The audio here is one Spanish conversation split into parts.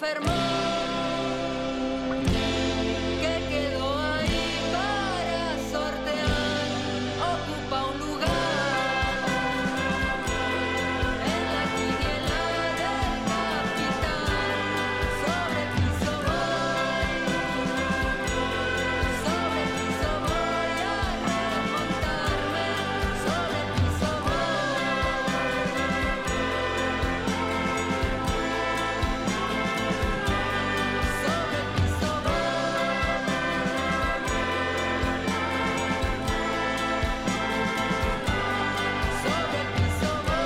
enfermó, que quedó ahí para sortear, ocupa un lugar en la quiniela del capitán. Sobre el piso voy, sobre el piso voy a remontarme, sobre el piso voy. Sobre el piso sobre el piso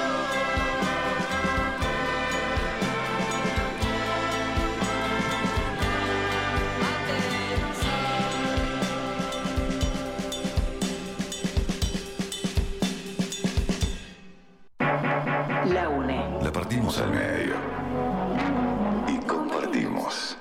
La UNE. La partimos al medio y compartimos.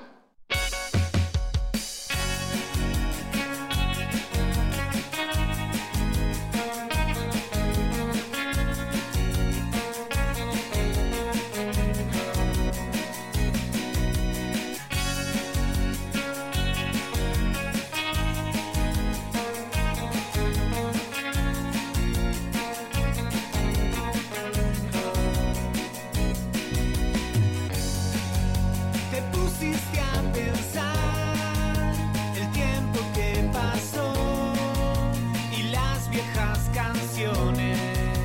Te pusiste a pensar el tiempo que pasó y las viejas canciones.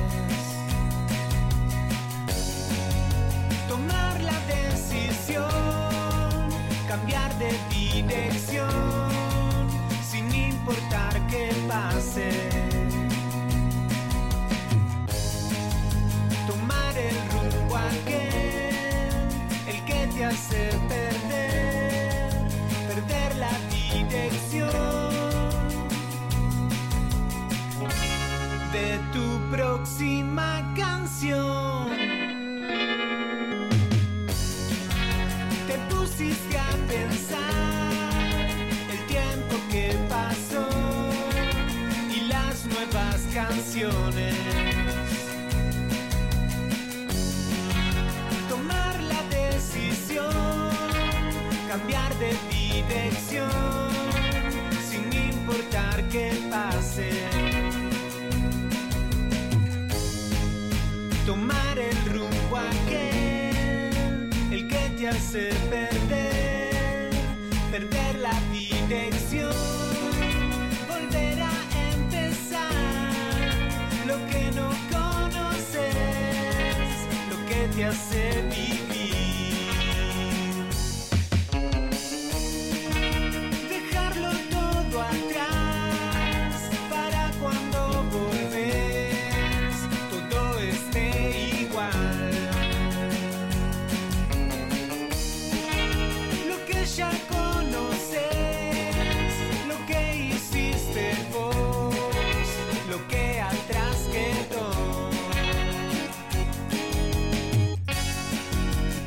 Tomar la decisión, cambiar de dirección, sin importar qué pase. Tomar el rumbo aquel, el que te hace perder la dirección de tu próxima canción. Te pusiste a pensar el tiempo que pasó y las nuevas canciones. Tomar la decisión, cambiar de dirección, sin importar qué pase. Tomar el rumbo aquel, el que te hace perder la dirección. Volver a empezar lo que no conoces, lo que te hace vivir. Dejarlo todo atrás para cuando volvés todo esté igual. Lo que ya conoces, lo que hiciste vos, lo que atrás quedó.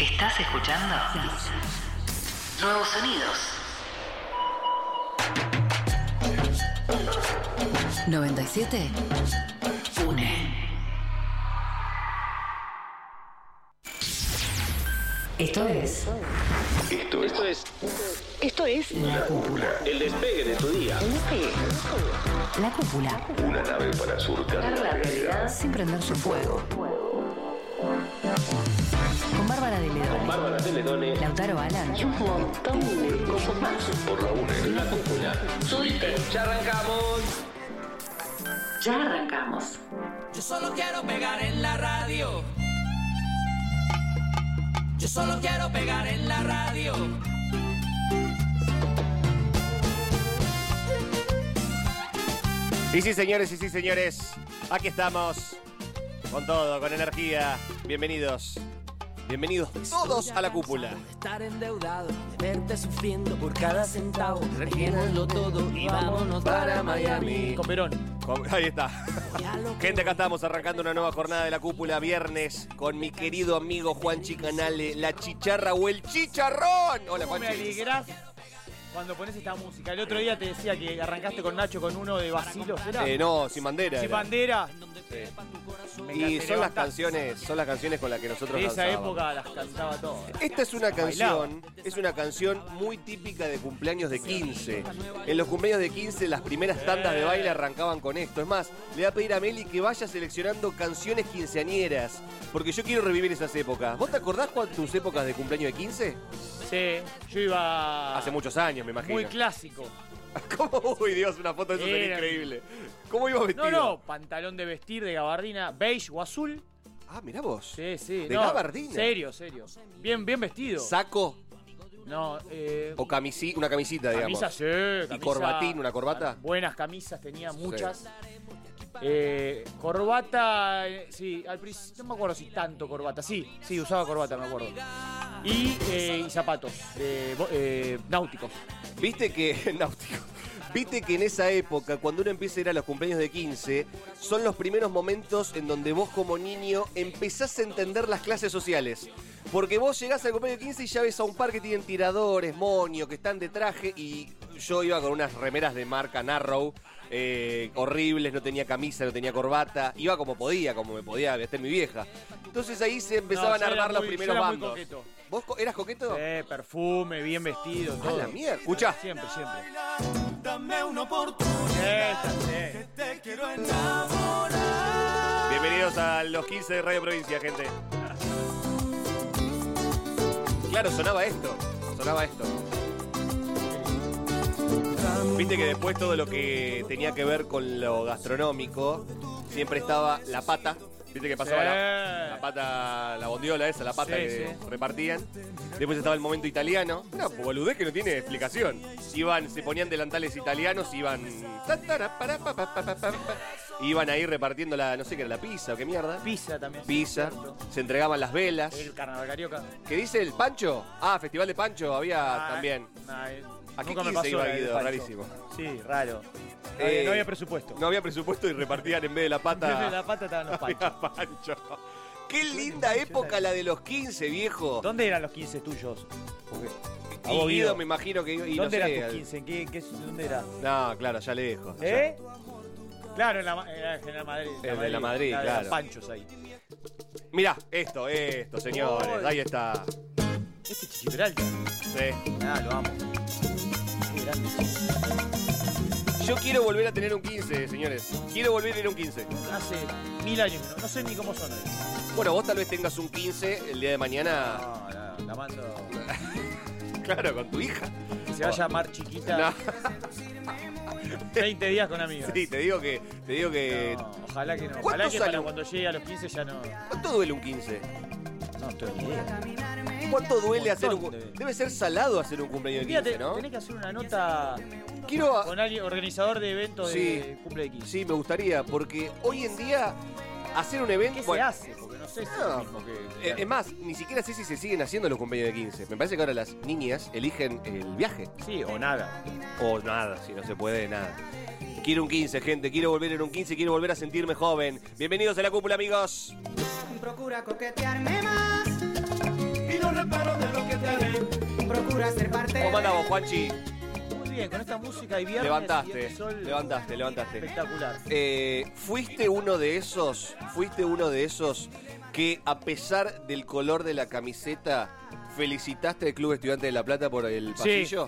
¿Estás escuchando? Nuevos sonidos. 97 UNE. Esto es La Cúpula. El despegue de tu día. La Cúpula. Una nave para surcar la realidad. Sin prender su fuego. Con Bárbara de Ledone. Bárbara de Ledone. Lautaro Alan. Y un montón de cosas más por la UNE. La Cúpula. Subite. Ya arrancamos. Ya arrancamos. Yo solo quiero pegar en la radio. Yo solo quiero pegar en la radio. Y sí, señores, aquí estamos, con todo, con energía. Bienvenidos todos a La Cúpula. De estar endeudado, de verte sufriendo por cada centavo. Rellénalo todo y vámonos para Miami. Con Perón. Ahí está. Gente, acá estamos arrancando una nueva jornada de La Cúpula, viernes, con mi querido amigo Juanchi Canale, la chicharra o el chicharrón. Hola, ¿Cómo me Juanchi. alegrás cuando pones esta música? El otro día te decía que arrancaste con Nacho con uno de Basilos, ¿era? No, Sin Bandera. Sin era. Bandera. Y Me encantaría son las cantar. canciones con las que nosotros De esa danzábamos. época las cantaba todas. Esta es una canción muy típica de cumpleaños de 15. En los cumpleaños de 15 las primeras tandas de baile arrancaban con esto. Es más, le voy a pedir a Meli que vaya seleccionando canciones quinceañeras, porque yo quiero revivir esas épocas. ¿Vos te acordás tus épocas de cumpleaños de 15? Sí, yo iba... Hace muchos años, me imagino. Muy clásico. ¿Cómo? Uy, Dios, una foto de eso sería Era- increíble. ¿Cómo ibas vestido? No, pantalón de vestir de gabardina, beige o azul. Ah, mirá vos. Sí. De gabardina. Serio. Bien vestido. ¿Saco No, o una camisita, digamos? camisa, sí. ¿Y camisa- corbatín, una corbata? Buenas camisas, tenía muchas. Corbata, sí, al principio no me acuerdo si tanto corbata. Sí, usaba corbata, me acuerdo. Y zapatos náuticos. Viste que en esa época, cuando uno empieza a ir a los cumpleaños de 15, son los primeros momentos en donde vos como niño empezás a entender las clases sociales. Porque vos llegás al cumpleaños de 15 y ya ves a un par que tienen tiradores, moño, que están de traje, y yo iba con unas remeras de marca Narrow, horribles, no tenía camisa, no tenía corbata, iba como me podía vestir mi vieja. Entonces ahí se empezaban No, a yo era armar los muy- primeros yo era muy bandos. coqueto. ¿Vos eras coqueto? Perfume, bien vestido, A todo. la mierda. Escuchá. Siempre. Dame una oportunidad. Esta, sí. Te quiero enamorar. Bienvenidos a los 15 de Radio Provincia, gente. Claro, sonaba esto. Viste que después todo lo que tenía que ver con lo gastronómico, siempre estaba la pata. Viste que pasaba Sí. la pata, la bondiola esa, la pata Sí, que sí. repartían. Después estaba el momento italiano. Una boludez que no tiene explicación. Se ponían delantales italianos, iban ahí repartiendo no sé qué era, la pizza o qué mierda. Pizza también. Pizza, cierto. se entregaban las velas. El carnaval carioca. ¿Qué dice el Pancho? Ah, Festival de Pancho había también. ¿A qué Nunca me 15 pasó iba la de Guido? Pancho. Rarísimo. Sí, raro. Eh, No había presupuesto. No había presupuesto y repartían en vez de la pata. Desde la pata estaban los había panchos. Pancho. Qué linda época la de los 15, viejo. ¿Dónde eran los 15 tuyos? A Y vos, Guido me imagino que y ¿Dónde no sé, eran tus 15? ¿Dónde era? No, claro, ya lejos. ¿Eh? Claro, en la General Madrid. El de la Madrid, de claro. los panchos ahí. Mirá, esto, señores. Oh. Ahí está. Este es Chichi Peralta. Sí. Ah, lo amo. Qué grande, Chichi. Yo quiero volver a tener un 15, señores. Quiero volver a ir a un 15. Hace 1000 años que no sé ni cómo son hoy. Bueno, vos tal vez tengas un 15 el día de mañana. No, la mando. Claro, con tu hija. Que se va a llamar Chiquita. No. 20 días con amigas. Sí, te digo que. No, ojalá que no. ¿Cuántos Ojalá que para años? cuando llegue a los 15 ya no. ¿Cuánto duele un 15? No tengo ni idea. ¿Cuánto duele hacer un montón de- Debe ser salado hacer un cumpleaños de 15, Fíjate, ¿no? tenés que hacer una nota Quiero. con alguien, organizador de eventos Sí. de cumple de 15. Sí, me gustaría, porque hoy en día hacer un evento. ¿Qué se bueno, hace? Porque no sé si es No. lo mismo que. Es más, ni siquiera sé si se siguen haciendo los cumpleaños de 15. Me parece que ahora las niñas eligen el viaje. Sí, o nada. O nada, si no se puede, nada. Quiero un 15, gente. Quiero volver en un 15. Quiero volver a sentirme joven. Bienvenidos a La Cúpula, amigos. Procura coquetearme más. Y no separo de lo que te haré. Procura ser parte. ¿Cómo andamos, Juanchi? Muy bien, con esta música y viernes. Levantaste, y este sol levantaste. espectacular. ¿Fuiste uno de esos que a pesar del color de la camiseta felicitaste al Club Estudiante de La Plata por el pasillo?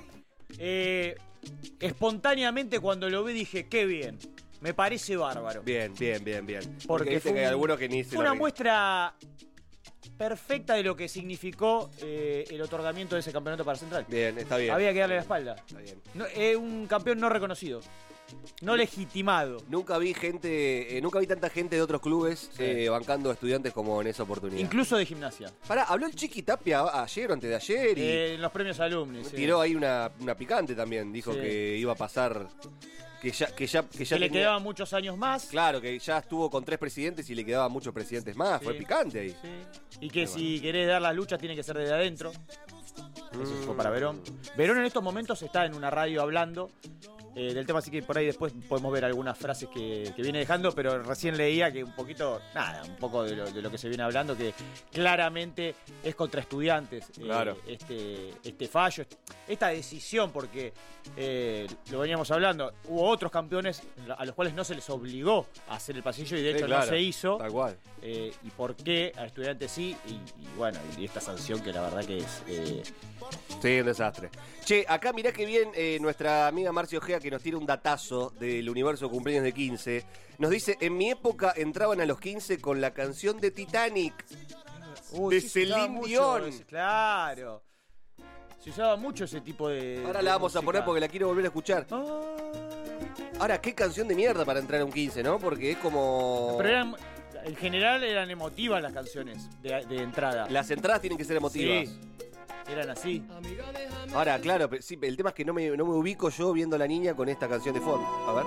Espontáneamente cuando lo vi dije, qué bien. Me parece bárbaro. Bien. Porque viste que hay algunos que ni se fue lo una ven. muestra perfecta de lo que significó el otorgamiento de ese campeonato para Central. Bien, está bien. Había que darle la espalda. Está bien. No, un campeón no reconocido. No legitimado. Nunca vi tanta gente de otros clubes bancando a Estudiantes como en esa oportunidad. Incluso de Gimnasia. Pará, habló el Chiqui Tapia ayer o antes de ayer y En los premios alumni. Sí. tiró ahí una picante también. Dijo Sí. que iba a pasar, que ya Que tenía- le quedaban muchos años más. Claro, que ya estuvo con 3 presidentes y le quedaban muchos presidentes más. Sí. Fue picante ahí. Sí. Y que si querés dar las luchas tiene que ser desde adentro. Eso fue para Verón. Verón en estos momentos está en una radio hablando del tema, así que por ahí después podemos ver algunas frases que viene dejando, pero recién leía que un poco de lo que se viene hablando, que claramente es contra Estudiantes. Claro. Este fallo, esta decisión, porque lo veníamos hablando, hubo otros campeones a los cuales no se les obligó a hacer el pasillo y de hecho claro, no se hizo. Tal cual. Y por qué a Estudiantes sí, y bueno, y esta sanción que la verdad que es... Sí, un desastre. Che, acá mirá que bien nuestra amiga Marcia Ojea, que nos tira un datazo del universo cumpleaños de 15. Nos dice, en mi época entraban a los 15 con la canción de Titanic. De sí, se usaba Celine mucho Dion. claro. Se usaba mucho ese tipo de... Ahora de la vamos a música. poner porque la quiero volver a escuchar. Ahora, qué canción de mierda para entrar a un 15, ¿no? Porque es como... Pero en general eran emotivas las canciones de entrada. Las entradas tienen que ser emotivas. Sí, eran así. Ahora, claro, pero sí, el tema es que no me ubico yo viendo a la niña con esta canción de fondo. A ver.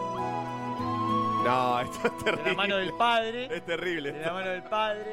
No, esto es terrible. De la mano del padre. Es terrible. De la mano del padre.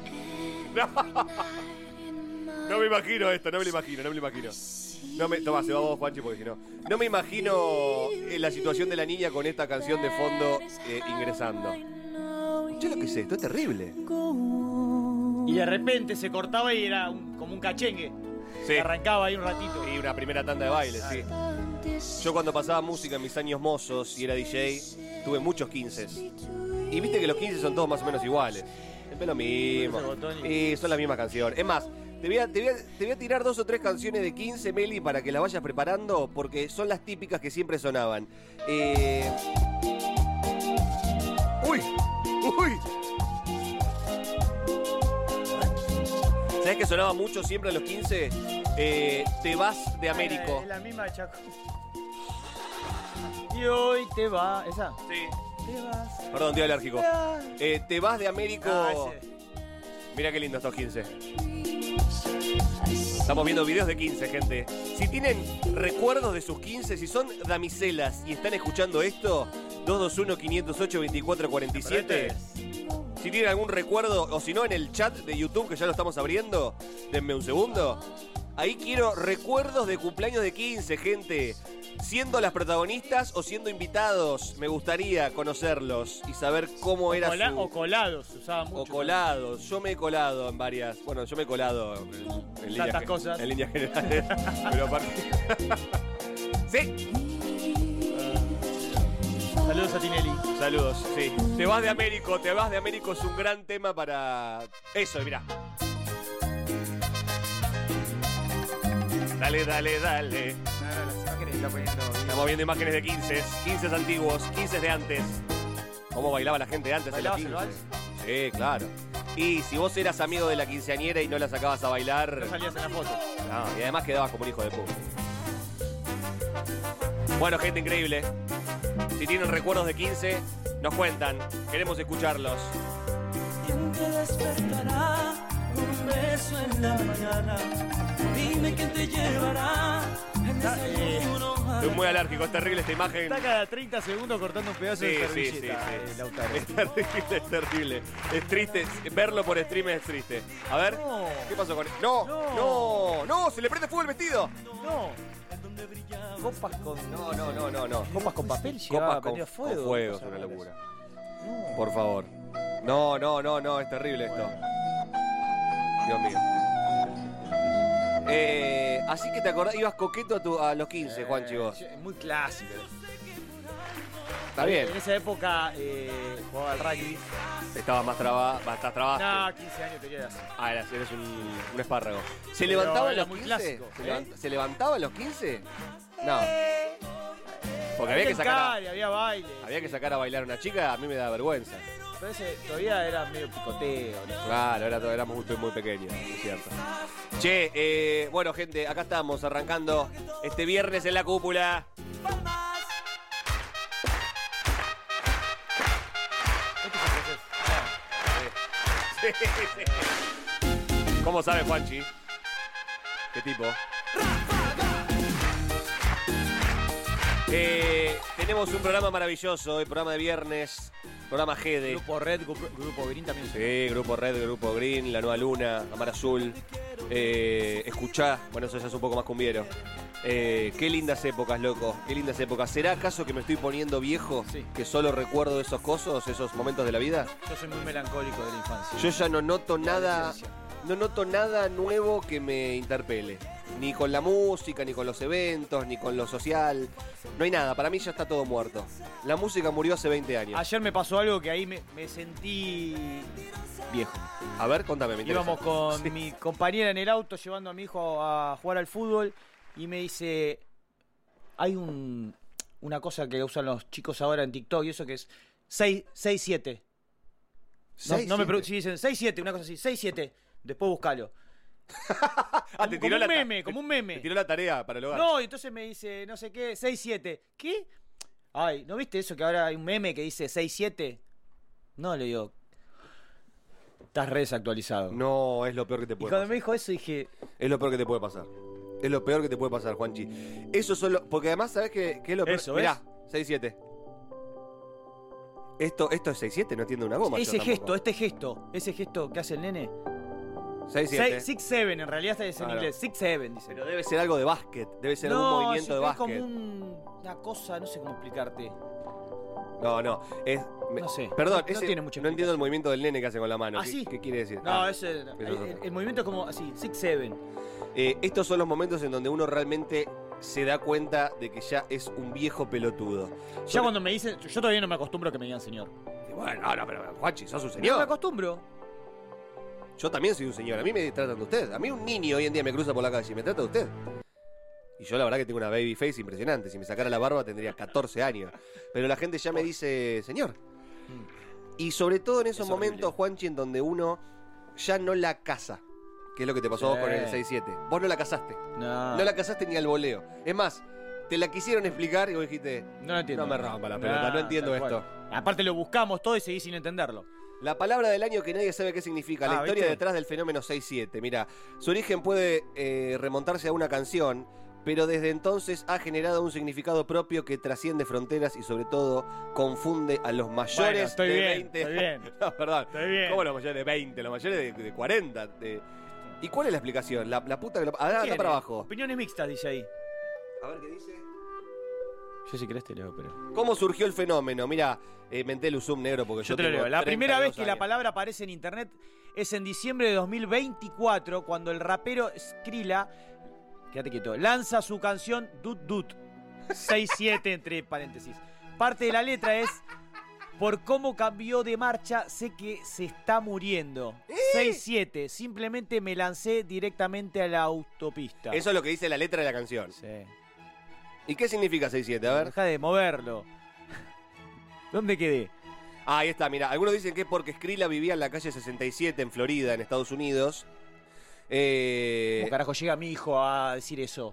No me imagino esto, no me lo imagino. Tomá, se va vos, Juanchi, porque si no. No me imagino la situación de la niña con esta canción de fondo ingresando. Che, lo que es esto, es terrible. Y de repente se cortaba y era como un cachengue. Sí. Que arrancaba ahí un ratito. Y una primera tanda de baile, sí. Yo cuando pasaba música en mis años mozos y era DJ, tuve muchos 15. Y viste que los 15 son todos más o menos iguales. Es lo mismo. Y son la misma canción. Es más, te voy a tirar 2 o 3 canciones de 15, Meli, para que las vayas preparando, porque son las típicas que siempre sonaban. ¡Uy! ¿Sabés que sonaba mucho siempre a los 15? Te vas de Américo. Es la misma de Chaco. Y hoy te va. ¿Esa? Sí. Te vas. Perdón, estoy alérgico. Te vas de Américo. Ese. Mira qué lindo estos 15. Estamos viendo videos de 15, gente. Si tienen recuerdos de sus 15, si son damiselas y están escuchando esto, 221-508-2447. Si tienen algún recuerdo, o si no, en el chat de YouTube, que ya lo estamos abriendo, denme un segundo. Ahí quiero recuerdos de cumpleaños de 15, gente. Siendo las protagonistas o siendo invitados, me gustaría conocerlos y saber cómo era su... O colados, se usaba mucho. O colados. Yo me he colado en varias... Bueno, yo me he colado en Tantas cosas. En líneas generales. Pero aparte... ¡Sí! Saludos a Tinelli. Saludos, sí. Te vas de Américo es un gran tema para... Eso, mirá. Dale. Estamos viendo imágenes de 15 antiguos, 15 de antes. ¿Cómo bailaba la gente antes en la ¿Bailabas 15? el Sí, claro. Y si vos eras amigo de la quinceañera y no la sacabas a bailar... No salías en la foto. No, y además quedabas como un hijo de puta. Bueno, gente increíble. Si tienen recuerdos de 15, nos cuentan. Queremos escucharlos. ¿Quién te despertará con un beso en la mañana? Dime quién te llevará en desayuno. Estoy muy alérgico, es terrible esta imagen. Está cada 30 segundos cortando un pedazo de servilleta. sí. Lautaro. Es terrible. Es triste. Verlo por stream es triste. A ver, No. ¿qué pasó con él? No, se le prende fuego el vestido. No. Copas con... No. Copas con papel Copas llevaba, con prendía fuego. fuego, es cosas una raras. locura. No. Por favor. No, es terrible esto. Dios mío. Así que te acordás, ibas coqueto a los 15, Juanchi, vos. Muy clásico. Está bien. En esa época jugaba al rugby. Estabas más trabado. Estás trabado. No, 15 años tenía así. Ah, eres un espárrago. ¿Se Pero levantaba a era los muy 15? clásico, ¿Se levantaba a los 15? No. Porque había que sacar había baile. había que sacar a bailar a una chica, a mí me da vergüenza. Pero ese todavía era medio picoteo. ¿no? Claro, éramos muy pequeños, es cierto. Che, bueno, gente, acá estamos arrancando este viernes en la cúpula. ¿Cómo sabe Juanchi? ¿Qué tipo? Tenemos un programa maravilloso, el programa de viernes, programa GD. Grupo Red, Grupo Green también. Sí, Grupo Red, Grupo Green, La Nueva Luna, Amar Azul. Escuchá, bueno, eso ya es un poco más cumbiero. Qué lindas épocas, loco, qué lindas épocas. ¿Será acaso que me estoy poniendo viejo? Sí. Que solo recuerdo esos cosos, esos momentos de la vida. Yo soy muy melancólico de la infancia. Yo ya no noto nada nuevo que me interpele. Ni con la música, ni con los eventos, ni con lo social. No hay nada, para mí ya está todo muerto. La música murió hace 20 años. Ayer me pasó algo que ahí me sentí viejo. A ver, contame, me interesa. Íbamos con mi compañera en el auto llevando a mi hijo a jugar al fútbol y me dice, hay una cosa que usan los chicos ahora en TikTok y eso que es 6-7. No me pregunto si dicen 6-7, una cosa así, 6-7. Después buscalo. Te como un meme. Te tiró la tarea para el hogar. No, y entonces me dice, no sé qué, 6-7. ¿Qué? Ay, ¿no viste eso que ahora hay un meme que dice 6-7? No, le digo, estás re desactualizado. No, es lo peor que te Y puede cuando pasar. me dijo eso dije, Es lo peor que te puede pasar. Es lo peor que te puede pasar, Juanchi. Eso solo. Porque además, ¿sabes qué es lo peor? Eso, Mirá, 6-7. Esto es 6-7, no entiendo una goma. yo ese tampoco. ese gesto que hace el nene. 6-7. 6-7, en realidad está en Claro. inglés. 6-7, dice. Pero debe ser algo de básquet. Debe ser algún movimiento de es básquet. como una cosa, no sé cómo explicarte. No. No sé. Perdón, No tiene mucha no entiendo explicación. el movimiento del nene que hace con la mano. ¿Ah, sí? ¿Qué quiere decir? No, Ah, ese, eso es otro. el movimiento es como así, 6-7. Estos son los momentos en donde uno realmente se da cuenta de que ya es un viejo pelotudo. Ya cuando me dicen, yo todavía no me acostumbro a que me digan señor. Bueno, no, pero Juanchi, sos un No me señor. acostumbro. Yo también soy un señor. A mí me tratan de usted. A mí un niño hoy en día me cruza por la calle y me trata de usted. Y yo la verdad que tengo una baby face impresionante. Si me sacara la barba tendría 14 años. Pero la gente ya me dice señor. Y sobre todo en esos Es horrible. momentos, Juanchi, en donde uno ya no la casa. Que es lo que te pasó a vos Sí. con el 6-7. Vos no la casaste. No. No la casaste ni al voleo. Es más, te la quisieron explicar y vos dijiste, No lo entiendo. no me rompa la pelota, no entiendo tal esto. cual. Aparte lo buscamos todo y seguí sin entenderlo. La palabra del año que nadie sabe qué significa, la historia ¿viste? detrás del fenómeno 6-7. Mira, su origen puede remontarse a una canción, pero desde entonces ha generado un significado propio que trasciende fronteras y sobre todo confunde a los mayores Bueno, estoy de bien, 20. estoy bien. No, perdón. Estoy bien. ¿Cómo los mayores de 20? Los mayores de 40. ¿Y cuál es la explicación? La puta que lo... Anda ¿Quién para es? abajo. Opiniones mixtas, dice ahí. A ver qué dice. Yo si querés te leo, pero... ¿Cómo surgió el fenómeno? Mira, menté el zoom negro porque yo Yo te lo tengo leo. La primera 32 vez que la años. palabra aparece en internet es en diciembre de 2024, cuando el rapero Skrilla, quédate quieto, lanza su canción Dut Dut. 6-7 entre paréntesis. Parte de la letra es: por cómo cambió de marcha, sé que se está muriendo. 6-7. Simplemente me lancé directamente a la autopista. Eso es lo que dice la letra de la canción. Sí. ¿Y qué significa 6-7? A ver. Deja de moverlo. ¿Dónde quedé? Ah, ahí está, mira. Algunos dicen que es porque Skrilla vivía en la calle 67 en Florida, en Estados Unidos. ¿Cómo carajo llega mi hijo a decir eso?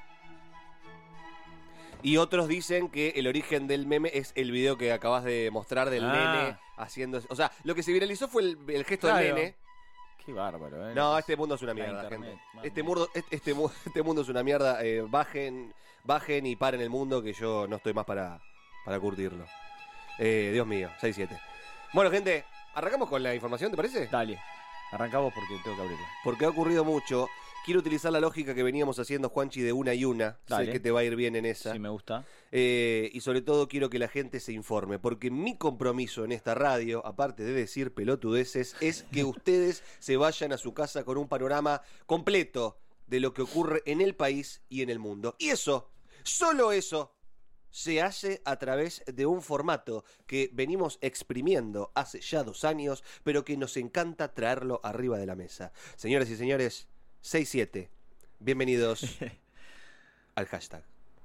Y otros dicen que el origen del meme es el video que acabas de mostrar del nene haciendo... O sea, lo que se viralizó fue el gesto Claro. del nene. Qué bárbaro, ¿eh? No, este mundo es una La mierda, internet, gente. mamá. Este mundo es una mierda. Bajen y paren el mundo que yo no estoy más para curtirlo. Dios mío, 6-7. Bueno, gente, arrancamos con la información, ¿te parece? Dale, arrancamos porque tengo que abrirla. Porque ha ocurrido mucho. Quiero utilizar la lógica que veníamos haciendo, Juanchi, de una y una. Dale. Sé que te va a ir bien en esa. Sí, me gusta. Y sobre todo quiero que la gente se informe, porque mi compromiso en esta radio, aparte de decir pelotudeces, es que ustedes se vayan a su casa con un panorama completo de lo que ocurre en el país y en el mundo. Y eso, solo eso, se hace a través de un formato que venimos exprimiendo hace ya 2 años, pero que nos encanta traerlo arriba de la mesa. Señoras y señores, 6-7, bienvenidos al hashtag.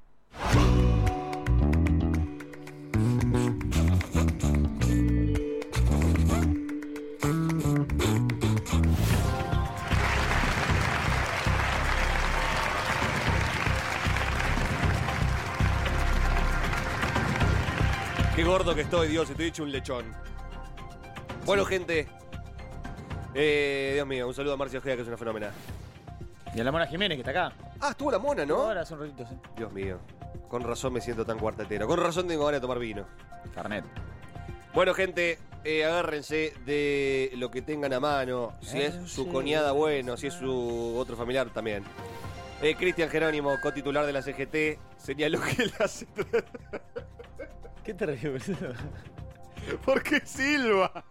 Qué gordo que estoy, Dios, estoy hecho un lechón. Bueno, gente. Dios mío, un saludo a Marcia Ojeda, que es una fenómena. Y a la Mona Jiménez, que está acá. Ah, estuvo la mona, ¿no? Ahora son ratitos, ¿eh? Dios mío. Con razón me siento tan cuartetero. Con razón tengo ganas de tomar vino. Carnet. Bueno, gente, agárrense de lo que tengan a mano. Si es su cuñada, bueno. Si es su otro familiar, también. Cristian Jerónimo, cotitular de la CGT, señaló que la ¿Qué te ríes, boludo? ¿Por qué silba?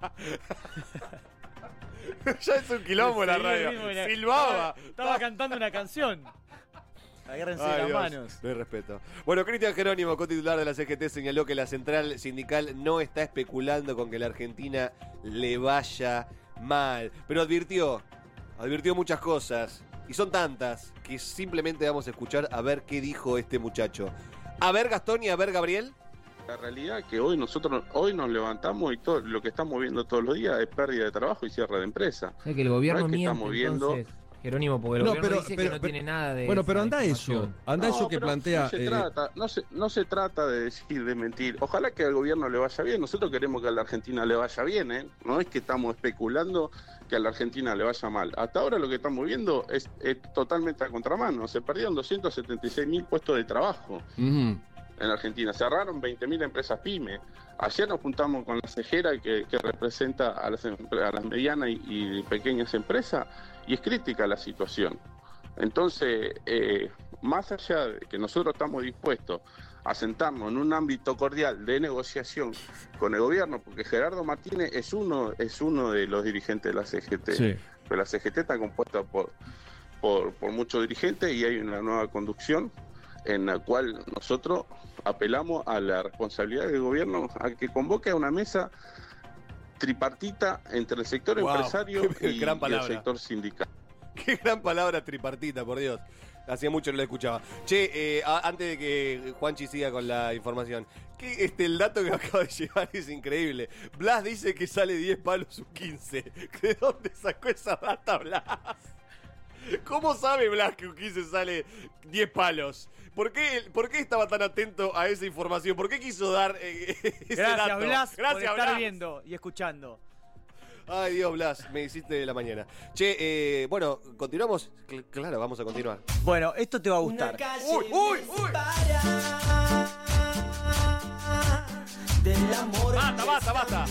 Ya es un quilombo la radio. Silbaba. Estaba cantando una canción. Agárrense Ay, las Dios, manos. no hay respeto. Bueno, Cristian Jerónimo, cotitular de la CGT, señaló que la central sindical no está especulando con que la Argentina le vaya mal. Pero advirtió muchas cosas. Y son tantas que simplemente vamos a escuchar a ver qué dijo este muchacho. A ver, Gastón, y a ver, Gabriel. La realidad es que hoy nos levantamos y todo lo que estamos viendo todos los días es pérdida de trabajo y cierre de empresa. O sea que el gobierno No es que miente, estamos viendo- entonces, Jerónimo, porque el gobierno dice que no tiene nada de Bueno, esa pero anda eso. información. Anda eso que pero plantea. no se trata de decir, de mentir. Ojalá que al gobierno le vaya bien. Nosotros queremos que a la Argentina le vaya bien, ¿eh? No es que estamos especulando que a la Argentina le vaya mal. Hasta ahora lo que estamos viendo es totalmente a contramano. Se perdieron 276.000 puestos de trabajo en la Argentina. Cerraron 20.000 empresas pyme. Ayer nos juntamos con la cejera que representa a las medianas y pequeñas empresas y es crítica la situación. Entonces, más allá de que nosotros estamos dispuestos a sentarnos en un ámbito cordial de negociación con el gobierno, porque Gerardo Martínez es uno de los dirigentes de la CGT, Sí. pero la CGT está compuesta por muchos dirigentes y hay una nueva conducción en la cual nosotros apelamos a la responsabilidad del gobierno a que convoque a una mesa tripartita entre el sector Wow, empresario qué y gran el palabra. sector sindical. Qué gran palabra tripartita, por Dios. Hacía mucho no la escuchaba. Che, antes de que Juanchi siga con la información, el dato que me acaba de llevar es increíble. Blas dice que sale 10 palos un 15. ¿De dónde sacó esa data, Blas? ¿Cómo sabe Blas que un 15 sale 10 palos? ¿Por qué estaba tan atento a esa información? ¿Por qué quiso dar ese Gracias, dato? Blas, por Gracias, estar Blas. viendo y escuchando. Ay, Dios, Blas, me hiciste de la mañana. Che, bueno, ¿continuamos? Claro, vamos a continuar. Bueno, esto te va a gustar. ¡Uy, uy, uy! ¡Basta!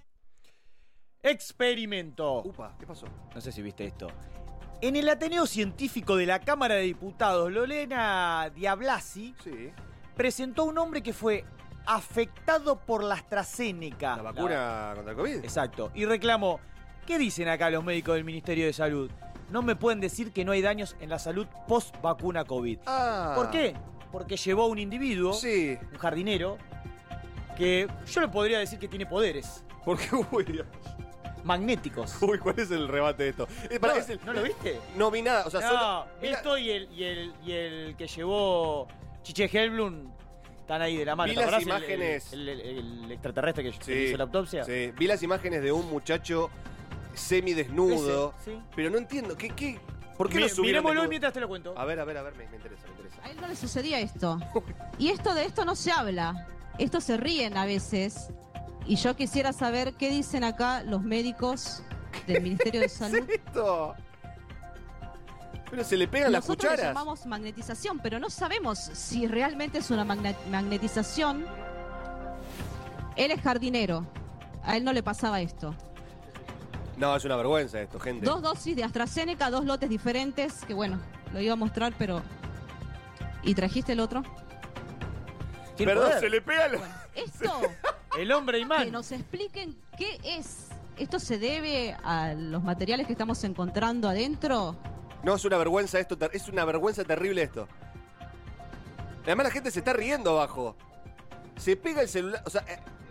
Experimento. Upa, ¿qué pasó? No sé si viste esto. En el Ateneo Científico de la Cámara de Diputados, Lorena Diablasi Sí. presentó un hombre que fue afectado por la AstraZeneca. ¿La vacuna contra el COVID? Exacto. Y reclamó, ¿qué dicen acá los médicos del Ministerio de Salud? No me pueden decir que no hay daños en la salud post vacuna COVID. Ah. ¿Por qué? Porque llevó a un individuo, Sí. un jardinero, que yo le podría decir que tiene poderes Porque, uy, magnéticos. uy, ¿cuál es el rebate de esto? ¿No lo viste? No vi nada, o sea, No, solo... vi la- esto y el que llevó Chiche Helblum están ahí de la mano. Vi ¿Te las acordás imágenes. el extraterrestre que Sí, hizo la autopsia? Sí, vi las imágenes de un muchacho semidesnudo, Ese, sí. pero no entiendo, ¿por qué lo subieron Miremoslo desnudo? mientras te lo cuento. A ver, me interesa. A él no le sucedía esto. Y de esto no se habla. Esto se ríen a veces. Y yo quisiera saber qué dicen acá los médicos del Ministerio de Salud. ¿Qué es esto? Pero se le pegan las Nosotros le cucharas. llamamos magnetización, pero no sabemos si realmente es una magnetización. Él es jardinero. A él no le pasaba esto. No, es una vergüenza esto, gente. 2 dosis de AstraZeneca, 2 lotes diferentes. Que bueno, lo iba a mostrar, pero... ¿Y trajiste el otro? ¿Tiene Perdón, poder? se le pega Esto... El hombre imán. Que nos expliquen qué es. ¿Esto se debe a los materiales que estamos encontrando adentro? No, es una vergüenza esto, es una vergüenza terrible esto. Además la gente se está riendo abajo. Se pega el celular, o sea...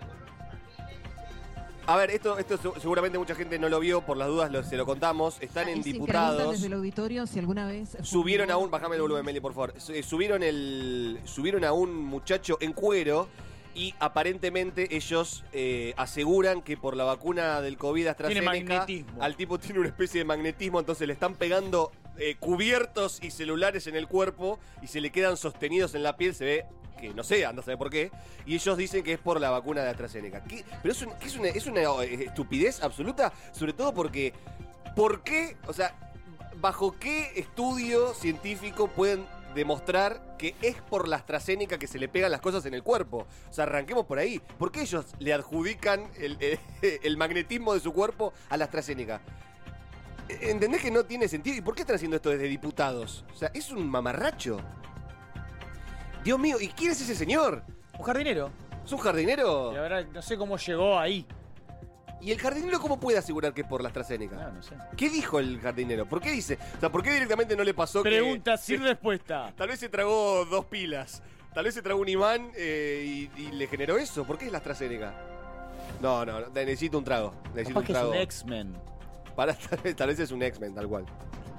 A ver, esto seguramente mucha gente no lo vio, por las dudas se lo contamos. Están en diputados. Desde el auditorio, si alguna vez subieron a un... Bájame el volumen, Meli, por favor. Subieron a un muchacho en cuero y aparentemente ellos aseguran que por la vacuna del COVID AstraZeneca al tipo tiene una especie de magnetismo, entonces le están pegando cubiertos y celulares en el cuerpo y se le quedan sostenidos en la piel, se ve... que no sé, anda a saber por qué, y ellos dicen que es por la vacuna de AstraZeneca. Pero es una estupidez absoluta, sobre todo porque, ¿por qué? O sea, ¿bajo qué estudio científico pueden demostrar que es por la AstraZeneca que se le pegan las cosas en el cuerpo? O sea, arranquemos por ahí. ¿Por qué ellos le adjudican el magnetismo de su cuerpo a la AstraZeneca? ¿Entendés que no tiene sentido? ¿Y por qué están haciendo esto desde diputados? O sea, es un mamarracho. Dios mío, ¿y quién es ese señor? Un jardinero. ¿Es un jardinero? La verdad, no sé cómo llegó ahí. ¿Y el jardinero cómo puede asegurar que es por la AstraZeneca? No sé. ¿Qué dijo el jardinero? ¿Por qué dice? O sea, ¿por qué directamente no le pasó Pregunta sin respuesta. Tal vez se tragó 2 pilas. Tal vez se tragó un imán y le generó eso. ¿Por qué es la AstraZeneca? No, necesito un trago. Necesito Capaz que es un X-Men. Tal vez es un X-Men, tal cual.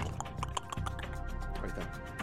Ahí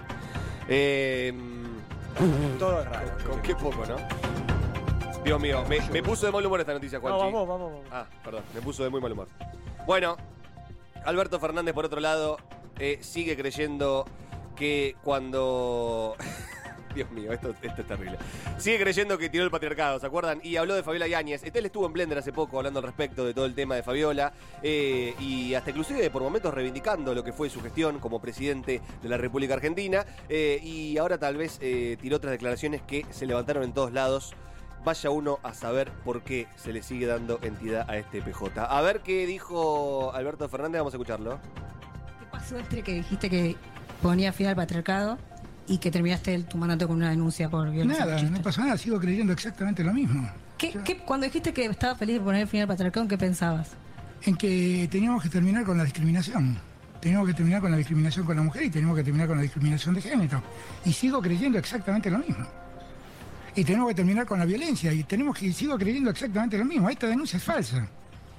está. Todo es raro. Con qué poco, ¿no? Dios mío, me puso de mal humor esta noticia, Juanchi. No, vamos. Ah, perdón, me puso de muy mal humor. Bueno, Alberto Fernández, por otro lado, sigue creyendo que cuando... Dios mío, esto es terrible. Sigue creyendo que tiró el patriarcado, ¿se acuerdan? Y habló de Fabiola Yáñez. Él estuvo en Blender hace poco hablando al respecto de todo el tema de Fabiola y hasta inclusive por momentos reivindicando lo que fue su gestión como presidente de la República Argentina. Y ahora tal vez tiró otras declaraciones que se levantaron en todos lados. Vaya uno a saber por qué se le sigue dando entidad a este PJ. A ver qué dijo Alberto Fernández, vamos a escucharlo. ¿Qué pasó que dijiste que ponía fin al patriarcado y que terminaste tu mandato con una denuncia por violencia machista? Nada, no pasó nada, sigo creyendo exactamente lo mismo. Cuando dijiste que estabas feliz de poner fin al patriarcado, ¿en qué pensabas? En que teníamos que terminar con la discriminación. Teníamos que terminar con la discriminación con la mujer y teníamos que terminar con la discriminación de género. Y sigo creyendo exactamente lo mismo. Y tenemos que terminar con la violencia y sigo creyendo exactamente lo mismo. Esta denuncia es falsa.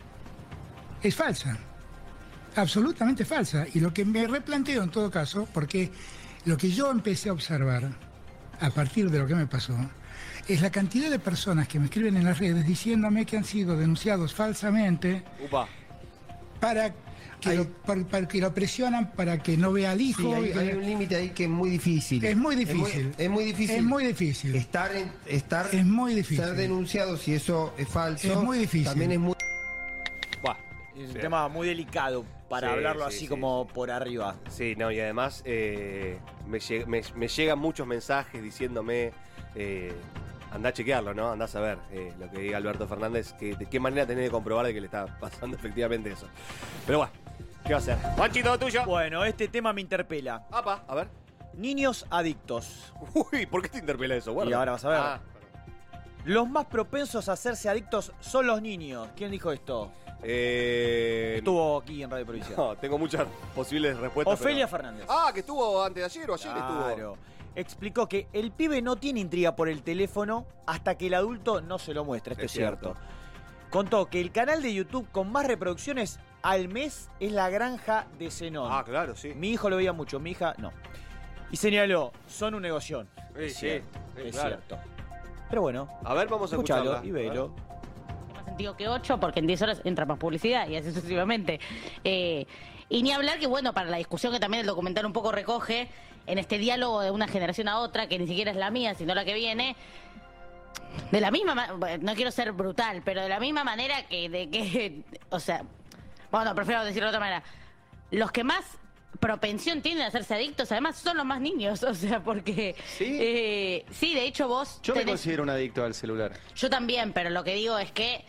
Es falsa. Absolutamente falsa. Y lo que me replanteo en todo caso, porque lo que yo empecé a observar a partir de lo que me pasó, es la cantidad de personas que me escriben en las redes diciéndome que han sido denunciados falsamente para que lo presionan para que no vea al hijo. Sí, hay un límite ahí que es muy difícil. Es muy difícil. Es muy difícil. Es muy difícil. Es muy difícil. Ser denunciado si eso es falso. Es muy difícil. También es muy... Es un tema muy delicado para hablarlo así como por arriba. Sí, no, y además me llegan muchos mensajes diciéndome, andá a chequearlo, ¿no? Andá a saber lo que diga Alberto Fernández, de qué manera tenés de comprobar de que le está pasando efectivamente eso. Pero bueno, ¿qué va a hacer? Juanchi, todo tuyo. Bueno, este tema me interpela. Apa, a ver. Niños adictos. Uy, ¿por qué te interpela eso? Guarda. Y ahora vas a ver. Los más propensos a hacerse adictos son los niños. ¿Quién dijo esto? Estuvo aquí en Radio Provincia. No, tengo muchas posibles respuestas. Ofelia Fernández. Ah, que estuvo antes de ayer o ayer estuvo. Explicó que el pibe no tiene intriga por el teléfono hasta que el adulto no se lo muestra. Esto es cierto. Contó que el canal de YouTube con más reproducciones al mes es La Granja de Zenón. Ah, claro, sí. Mi hijo lo veía mucho, mi hija no. Y señaló, son un negocio. Sí, es cierto. Pero bueno. A ver, vamos a escucharlo y velo. Más sentido que 8 porque en 10 horas entra más publicidad y así sucesivamente. Y ni hablar que, bueno, para la discusión que también el documental un poco recoge, en este diálogo de una generación a otra, que ni siquiera es la mía, sino la que viene, de la misma no quiero ser brutal, pero de la misma manera o sea, bueno, prefiero decirlo de otra manera, los que más propensión tienen a hacerse adictos, además son los más niños, o sea, porque... ¿Sí? Sí, de hecho vos... Yo me considero un adicto al celular. Yo también, pero lo que digo es que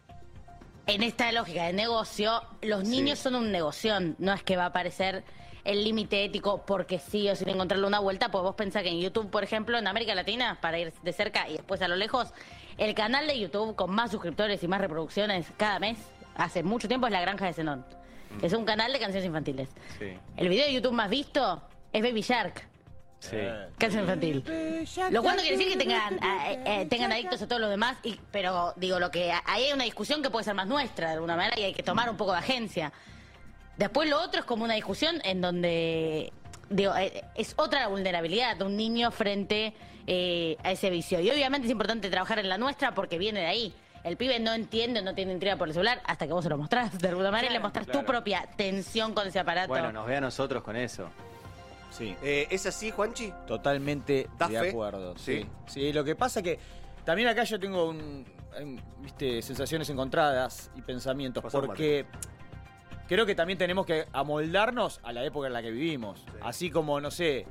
en esta lógica de negocio, los niños son un negoción, no es que va a aparecer el límite ético porque sí o sin encontrarle una vuelta, pues vos pensás que en YouTube, por ejemplo, en América Latina, para ir de cerca y después a lo lejos, el canal de YouTube con más suscriptores y más reproducciones cada mes, hace mucho tiempo, es La Granja de Zenón. Es un canal de canciones infantiles. Sí. El video de YouTube más visto es Baby Shark. Sí. Canción infantil. Lo cual no quiere decir que tengan adictos a todos los demás, pero digo, ahí hay una discusión que puede ser más nuestra de alguna manera y hay que tomar un poco de agencia. Después lo otro es como una discusión en donde, digo, es otra la vulnerabilidad de un niño frente a ese vicio. Y obviamente es importante trabajar en la nuestra porque viene de ahí. El pibe no entiende, no tiene intriga por el celular hasta que vos se lo mostrás. De alguna manera le mostrás tu propia tensión con ese aparato. Bueno, nos ve a nosotros con eso. Sí. ¿Es así, Juanchi? Totalmente ¿Das de fe? acuerdo. Sí. Sí, lo que pasa que también acá yo tengo sensaciones encontradas y pensamientos, porque creo que también tenemos que amoldarnos a la época en la que vivimos. Sí. Así como, no sé,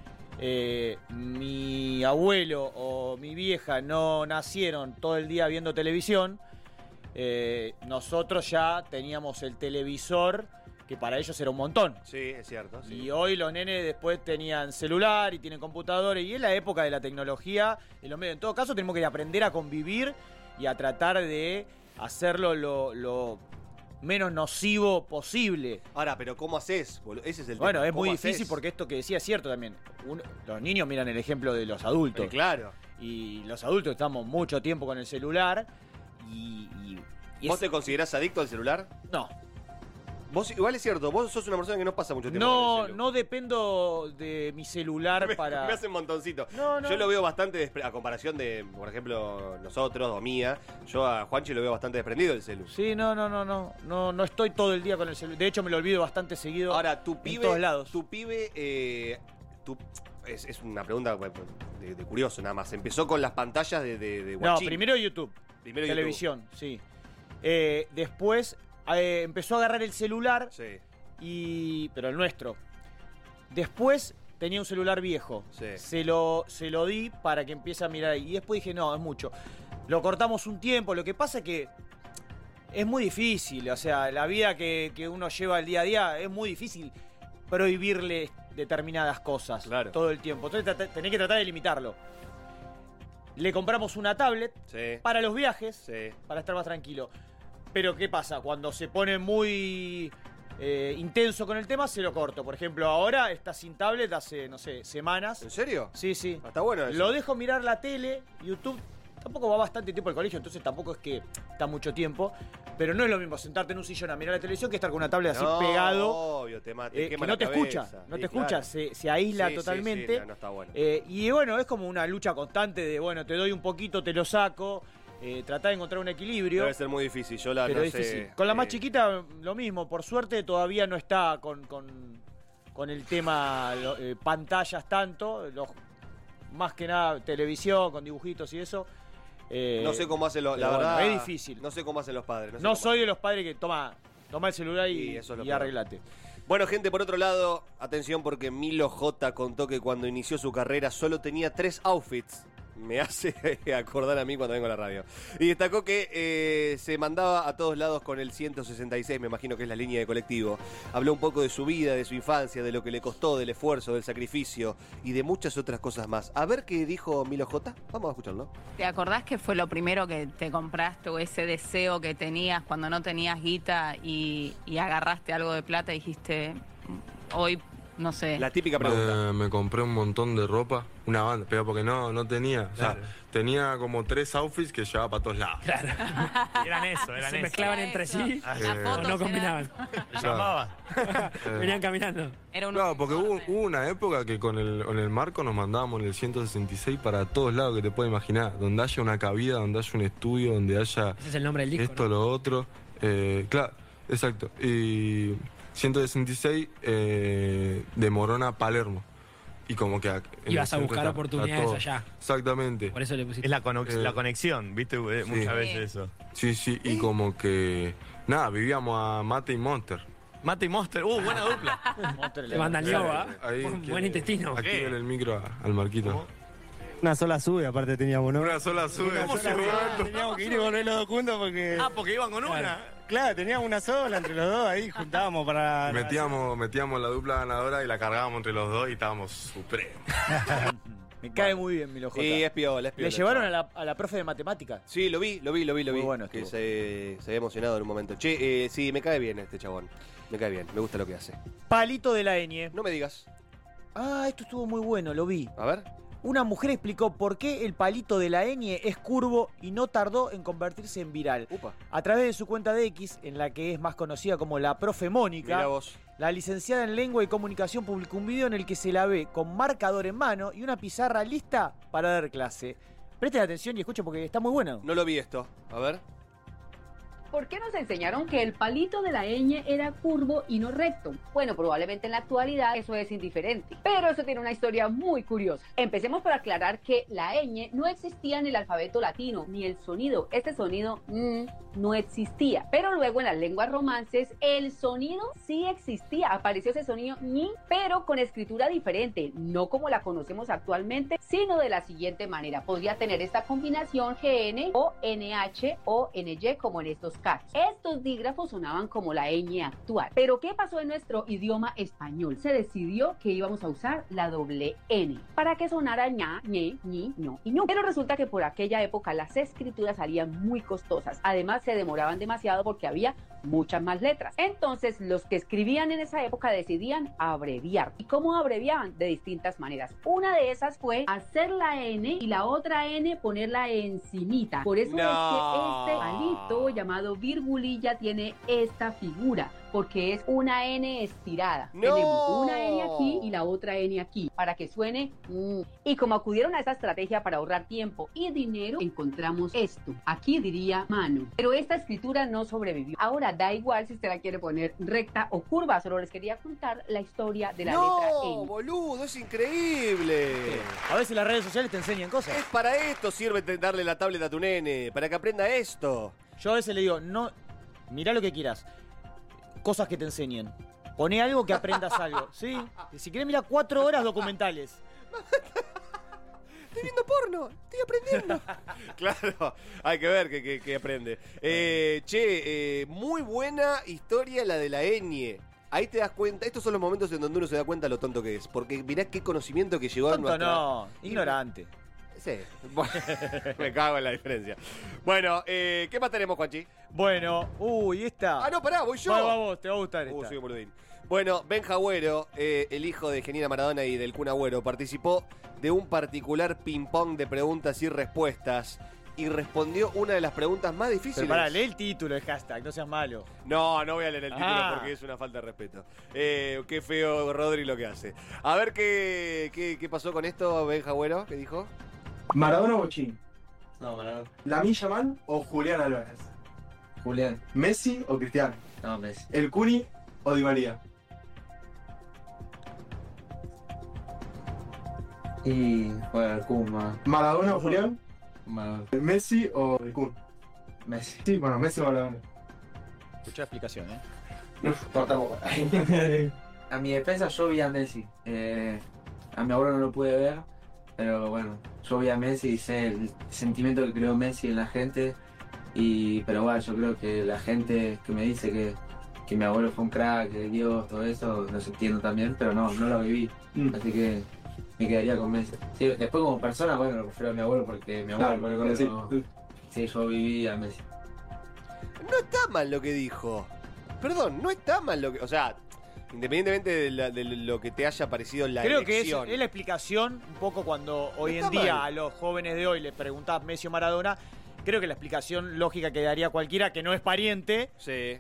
mi abuelo o mi vieja no nacieron todo el día viendo televisión, nosotros ya teníamos el televisor, que para ellos era un montón. Sí, es cierto. Sí. Y hoy los nenes después tenían celular y tienen computadores, y es la época de la tecnología en los medios. En todo caso, tenemos que aprender a convivir y a tratar de hacerlo lo menos nocivo posible. Ahora, pero ¿cómo haces? Ese es el tema. Bueno, es muy ¿Cómo difícil haces? porque esto que decía es cierto también. Los niños miran el ejemplo de los adultos. Claro. Y los adultos estamos mucho tiempo con el celular y ¿Vos te considerás adicto al celular? No. Vos, igual es cierto, vos sos una persona que no pasa mucho tiempo con el celular. No dependo de mi celular para... Me hace un montoncito. No. Yo lo veo bastante, a comparación de, por ejemplo, nosotros o mía, yo a Juanchi lo veo bastante desprendido del celular. Sí, no estoy todo el día con el celular. De hecho, me lo olvido bastante seguido. Ahora, tu pibe, en todos lados. Tu pibe, es una pregunta de curioso nada más. Empezó con las pantallas de No, Guachín. primero YouTube. Primero televisión, sí. Después empezó a agarrar el celular, pero el nuestro. Después tenía un celular viejo. Sí. Se lo di para que empiece a mirar ahí. Y después dije, no, es mucho. Lo cortamos un tiempo. Lo que pasa es que es muy difícil. O sea, la vida que uno lleva el día a día es muy difícil prohibirle determinadas cosas todo el tiempo. Entonces tenés que tratar de limitarlo. Le compramos una tablet para los viajes, para estar más tranquilo. Pero ¿qué pasa? Cuando se pone muy intenso con el tema, se lo corto. Por ejemplo, ahora está sin tablet hace, no sé, semanas. ¿En serio? Sí. Está bueno eso. Lo dejo mirar la tele, YouTube. Tampoco va bastante tiempo al colegio, entonces tampoco es que está mucho tiempo. Pero no es lo mismo sentarte en un sillón a mirar la televisión que estar con una tablet así pegado. Obvio, que no te escucha. No te escucha, se aísla totalmente. Sí, no está bueno. Y bueno, es como una lucha constante de, bueno, te doy un poquito, te lo saco. Tratar de encontrar un equilibrio. Debe ser muy difícil, yo pero no es difícil. sé. Con la más chiquita, lo mismo. Por suerte todavía no está con el tema pantallas tanto. Más que nada televisión, con dibujitos y eso. No sé cómo hacen la bueno, verdad. es difícil. No sé cómo hacen los padres. No soy de los padres que toma el celular y eso es lo y peor. arreglate. Bueno, gente, por otro lado, atención porque Milo J contó que cuando inició su carrera solo tenía 3 outfits. Me hace acordar a mí cuando vengo a la radio. Y destacó que se mandaba a todos lados con el 166, me imagino que es la línea de colectivo. Habló un poco de su vida, de su infancia, de lo que le costó, del esfuerzo, del sacrificio y de muchas otras cosas más. A ver qué dijo Milo J. Vamos a escucharlo. ¿Te acordás que fue lo primero que te compraste o ese deseo que tenías cuando no tenías guita y agarraste algo de plata y dijiste, hoy... No sé. La típica pregunta. Me compré un montón de ropa, una banda, pero porque no tenía. Claro. O sea, tenía como 3 outfits que llevaba para todos lados. Claro. Eran eso. Se mezclaban entre sí o no combinaban. Llamaban. Venían caminando. Claro, porque hubo una época que con el Marco nos mandábamos en el 166 para todos lados que te puedes imaginar. Donde haya una cabida, donde haya un estudio, donde haya... Ese es el nombre del disco, esto, ¿no? lo otro. Claro, exacto. Y 166 de Morona a Palermo. Y como que... Ibas a buscar oportunidades allá. Exactamente. Por eso le pusiste... Es la conexión, ¿viste? Muchas veces eso. Sí, y como que... Nada, vivíamos a Mate y Monster. Mate y Monster, buena dupla. Le mandan yoga, buen intestino. Aquí en el micro al Marquito. Una sola sube, aparte teníamos, ¿no? Una sola sube. Teníamos que ir y volver los dos juntos porque... porque iban con una. Claro, teníamos una sola entre los dos, ahí juntábamos para... Metíamos la dupla ganadora y la cargábamos entre los dos y estábamos supremos. Me cae muy bien Milo J. Sí, es piola, es piola. ¿Le llevaron a la profe de matemática? Sí, lo vi. Muy bueno que estuvo. se había emocionado en un momento. Che, sí, me cae bien este chabón. Me cae bien, me gusta lo que hace. Palito de la ñ. No me digas. Ah, esto estuvo muy bueno, lo vi. A ver. Una mujer explicó por qué el palito de la ñ es curvo y no tardó en convertirse en viral. Upa. A través de su cuenta de X, en la que es más conocida como la profe Mónica, Mirá vos. la licenciada en Lengua y Comunicación publicó un video en el que se la ve con marcador en mano y una pizarra lista para dar clase. Presten atención y escuchen porque está muy bueno. No lo vi esto. A ver. ¿Por qué nos enseñaron que el palito de la ñ era curvo y no recto? Bueno, probablemente en la actualidad eso es indiferente, pero eso tiene una historia muy curiosa. Empecemos por aclarar que la ñ no existía en el alfabeto latino, ni el sonido. Este sonido no existía, pero luego en las lenguas romances el sonido sí existía. Apareció ese sonido ñi, pero con escritura diferente, no como la conocemos actualmente, sino de la siguiente manera. Podría tener esta combinación GN o NH o NY como en estos casos. Estos dígrafos sonaban como la ñ actual. Pero ¿qué pasó en nuestro idioma español? Se decidió que íbamos a usar la doble N para que sonara ña, ñe, ñi, ño y ñu. Pero resulta que por aquella época las escrituras salían muy costosas. Además se demoraban demasiado porque había muchas más letras. Entonces los que escribían en esa época decidían abreviar. ¿Y cómo abreviaban? De distintas maneras. Una de esas fue hacer la N y la otra N ponerla encimita. Por eso es que este palito llamado virgulilla tiene esta figura, porque es una N estirada. Tenemos una N aquí y la otra N aquí, para que suene Y como acudieron a esta estrategia para ahorrar tiempo y dinero, encontramos esto. Aquí diría mano. Pero esta escritura no sobrevivió. Ahora da igual si usted la quiere poner recta o curva, solo les quería contar la historia de la letra N. No, boludo, es increíble. A ver si las redes sociales te enseñan cosas. Es para esto sirve darle la tablet a tu nene, para que aprenda esto. Yo a veces le digo, no, mirá lo que quieras. Cosas que te enseñen. Poné algo que aprendas algo, ¿sí? Y si querés, mira 4 horas documentales. Estoy viendo porno, estoy aprendiendo. Claro, hay que ver qué aprende. Muy buena historia la de la ñ. Ahí te das cuenta, estos son los momentos en donde uno se da cuenta lo tonto que es. Porque mirá qué conocimiento que llegó a Tonto no, ignorante. Sí, bueno, me cago en la diferencia. Bueno, ¿qué más tenemos, Juanchi? Bueno, esta. Ah, no, pará, voy yo. Va vos, te va a gustar esta. Soy un boludín. Bueno, Ben Agüero, el hijo de Genina Maradona y del Kun Agüero, participó de un particular ping-pong de preguntas y respuestas y respondió una de las preguntas más difíciles. Pero pará, lee el título del hashtag, no seas malo. No voy a leer el título porque es una falta de respeto. Qué feo Rodri lo que hace. A ver qué pasó con esto, Ben Agüero, ¿qué dijo? ¿Maradona o Bochín? No, Maradona. ¿Lamine Yamal o Julián Álvarez? Julián. ¿Messi o Cristiano? No, Messi. ¿El Cuni o Di María? Y juega el Kuma. ¿Maradona o Julián? Maradona. ¿Messi o el Kun? Messi. Sí, bueno, Messi o Maradona. Escuchá la explicación, Cortamos. A mi defensa yo vi a Messi. A mi abuelo no lo pude ver, pero bueno, yo vi a Messi y sé el sentimiento que creó Messi en la gente. Pero bueno, yo creo que la gente que me dice que mi abuelo fue un crack, que Dios, todo eso, lo entiendo también, pero no lo viví. Así que me quedaría con Messi. Sí, después como persona, bueno, lo prefiero a mi abuelo porque mi abuelo, claro, sí, yo viví a Messi. No está mal lo que dijo. Perdón, no está mal lo que... O sea, independientemente de lo que te haya parecido la Creo elección. que es la explicación un poco cuando hoy No en está día mal. a los jóvenes de hoy les preguntás Messi o Maradona. Creo que la explicación lógica que daría cualquiera que no es pariente